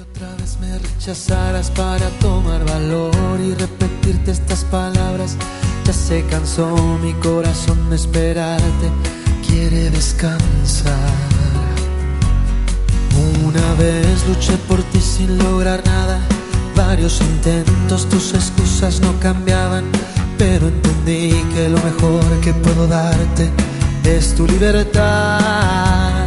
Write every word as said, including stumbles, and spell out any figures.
otra vez me rechazaras para tomar valor y repetirte estas palabras. Ya se cansó mi corazón de esperarte, quiere descansar. Una vez luché por ti sin lograr nada, varios intentos, tus excusas no cambiaban, pero entendí que lo mejor que puedo darte es tu libertad.